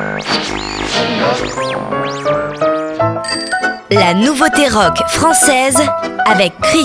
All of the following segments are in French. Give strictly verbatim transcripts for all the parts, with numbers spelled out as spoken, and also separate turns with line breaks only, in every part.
La nouveauté rock française avec Chris.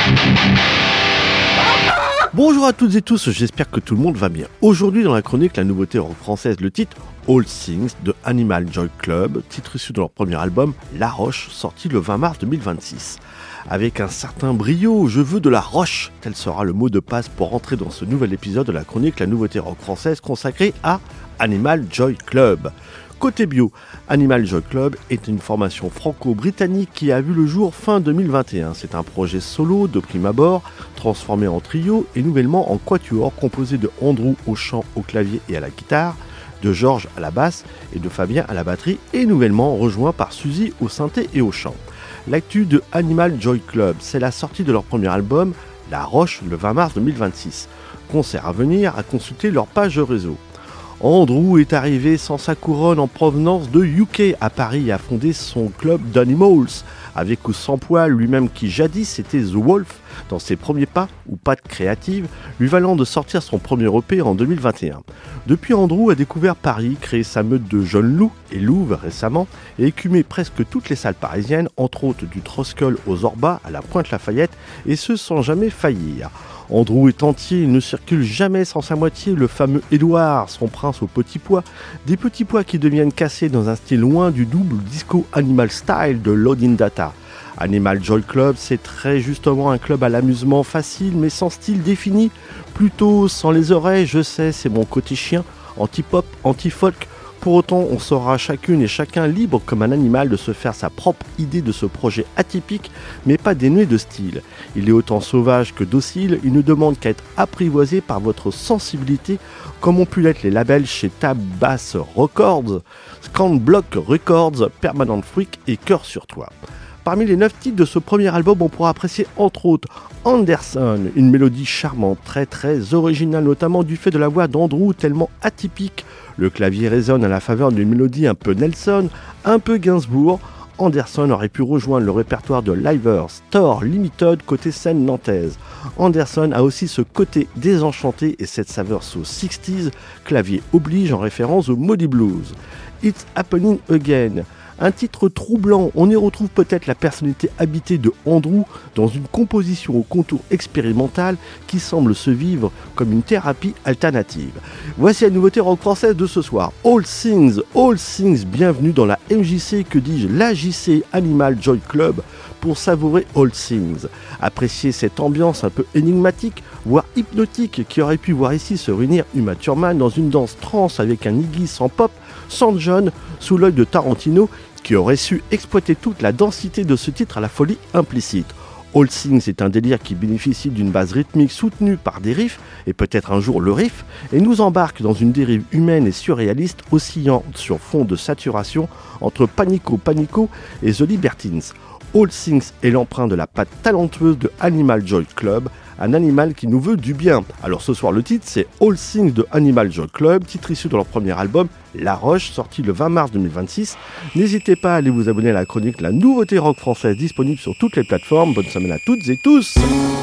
Bonjour à toutes et tous, j'espère que tout le monde va bien. Aujourd'hui dans la chronique La nouveauté rock française, le titre All Things de Animal Joy Club, titre issu de leur premier album La Roche, sorti le vingt mars deux mille vingt-six. Avec un certain brio, je veux de la roche, tel sera le mot de passe pour rentrer dans ce nouvel épisode de la chronique La nouveauté rock française consacrée à Animal Joy Club. Côté bio, Animal Joy Club est une formation franco-britannique qui a vu le jour fin deux mille vingt et un. C'est un projet solo de prime abord, transformé en trio et nouvellement en quatuor composé de Andrew au chant, au clavier et à la guitare, de Georges à la basse et de Fabien à la batterie et nouvellement rejoint par Suzy au synthé et au chant. L'actu de Animal Joy Club, c'est la sortie de leur premier album, La Roche, le vingt mars deux mille vingt-six. Concert à venir, à consulter leur page réseau. Andrew est arrivé sans sa couronne en provenance de U K à Paris et a fondé son club d'Animals, avec ou sans poil, lui-même qui jadis était The Wolf dans ses premiers pas ou pattes créatives, lui valant de sortir son premier E P en deux mille vingt et un. Depuis, Andrew a découvert Paris, créé sa meute de jeunes loups et louves récemment, et écumé presque toutes les salles parisiennes, entre autres du Troscol aux Orbas à la Pointe-Lafayette, et ce sans jamais faillir. Andrew est entier, il ne circule jamais sans sa moitié, le fameux Édouard, son prince aux petits pois, des petits pois qui deviennent cassés dans un style loin du double disco Animal Style de Loading Data. Animal Joy Club, c'est très justement un club à l'amusement facile mais sans style défini, plutôt sans les oreilles, je sais, c'est mon côté chien, anti-pop, anti-folk. Pour autant, on sera chacune et chacun libre comme un animal de se faire sa propre idée de ce projet atypique, mais pas dénué de style. Il est autant sauvage que docile, il ne demande qu'à être apprivoisé par votre sensibilité, comme ont pu l'être les labels chez Tab Bass Records, Scanblock Records, Permanent Freak et Cœur sur Toi. Parmi les neuf titres de ce premier album, on pourra apprécier entre autres Anderson, une mélodie charmante, très très originale, notamment du fait de la voix d'Andrew tellement atypique. Le clavier résonne à la faveur d'une mélodie un peu Nelson, un peu Gainsbourg. Anderson aurait pu rejoindre le répertoire de Livers, Thor Limited côté scène nantaise. Anderson a aussi ce côté désenchanté et cette saveur so sixties, clavier oblige en référence au Moody Blues. It's Happening Again. Un titre troublant, on y retrouve peut-être la personnalité habitée de Andrew dans une composition au contour expérimental qui semble se vivre comme une thérapie alternative. Voici la nouveauté rock française de ce soir, All Things, All Things, bienvenue dans la M J C, que dis-je, la J C Animal Joy Club pour savourer All Things. Appréciez cette ambiance un peu énigmatique, voire hypnotique, qui aurait pu voir ici se réunir Uma Thurman dans une danse trance avec un Iggy sans pop, sans John, sous l'œil de Tarantino, qui aurait su exploiter toute la densité de ce titre à la folie implicite. All Things est un délire qui bénéficie d'une base rythmique soutenue par des riffs, et peut-être un jour le riff, et nous embarque dans une dérive humaine et surréaliste oscillant sur fond de saturation entre Panico Panico et The Libertines. All Things est l'emprunt de la patte talentueuse de Animal Joy Club, un animal qui nous veut du bien. Alors ce soir le titre c'est All Things de Animal Joy Club, titre issu de leur premier album La Roche, sorti le vingt mars deux mille vingt-six. N'hésitez pas à aller vous abonner à la chronique La nouveauté rock française, disponible sur toutes les plateformes. Bonne semaine à toutes et tous.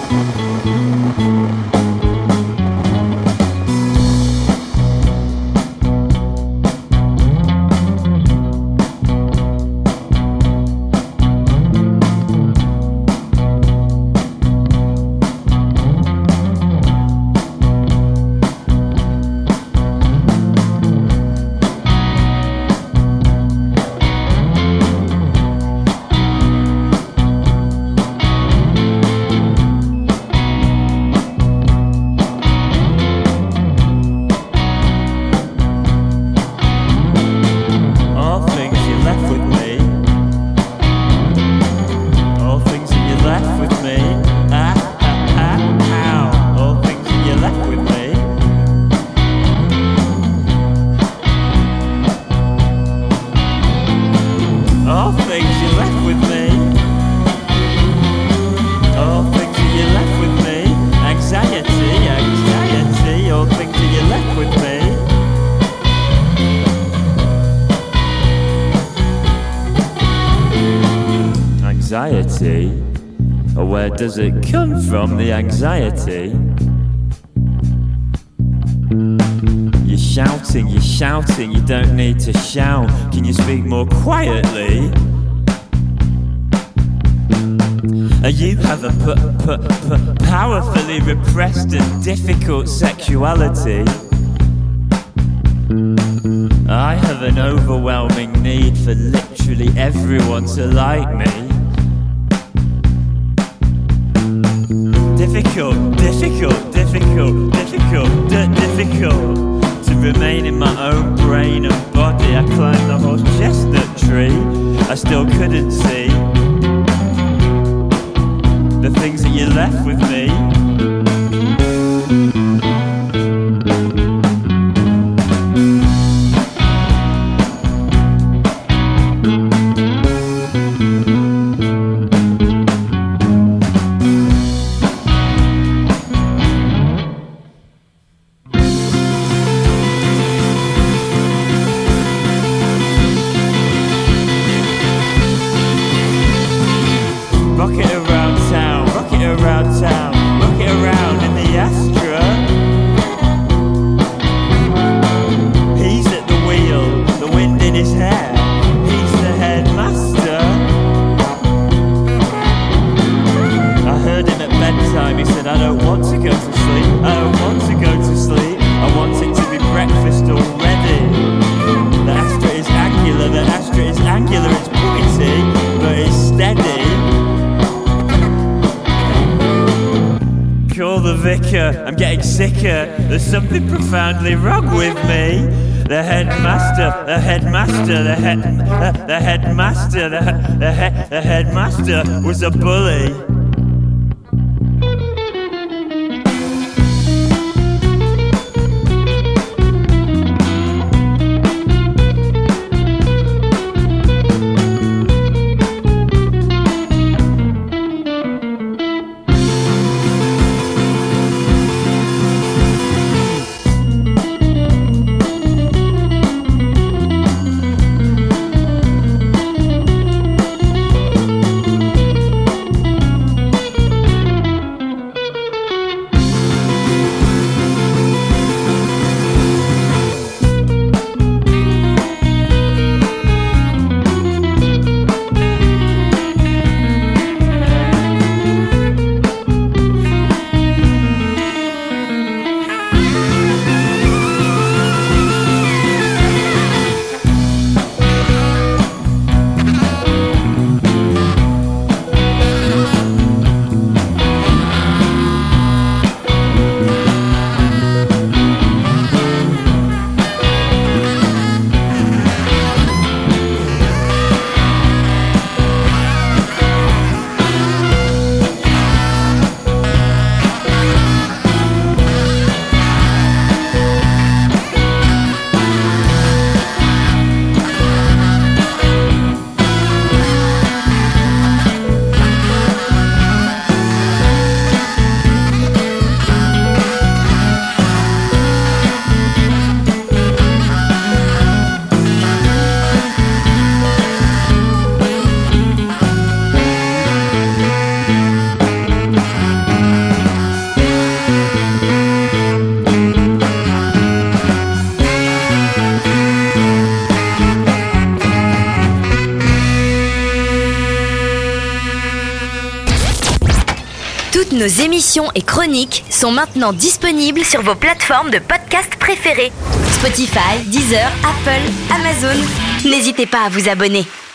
Anxiety? Where does it come from, the anxiety? You shouting, you're shouting, you don't need to shout. Can you speak more quietly? You have a p- p- p- powerfully repressed and difficult sexuality. I have an overwhelming need for literally everyone to like me. Difficult, difficult, difficult, difficult, d- difficult to remain in my own brain and body. I climbed the whole chestnut tree, I still couldn't see the things that you left with me. Rocket around town, rocket around town, rocket around in the Astra. He's at the wheel, the wind in his hair, he's the headmaster. I heard him at bedtime, he said, I don't want to go to sleep, I don't want to go to sleep, I want it to be breakfast already. The Astra is angular, the Astra is angular, it's pointy, but it's steady. Call the vicar, I'm getting sicker. There's something profoundly wrong with me. The headmaster, the headmaster, the head, the, the headmaster, the, the, he, the headmaster was a bully.
Toutes nos émissions et chroniques sont maintenant disponibles sur vos plateformes de podcast préférées. Spotify, Deezer, Apple, Amazon. N'hésitez pas à vous abonner.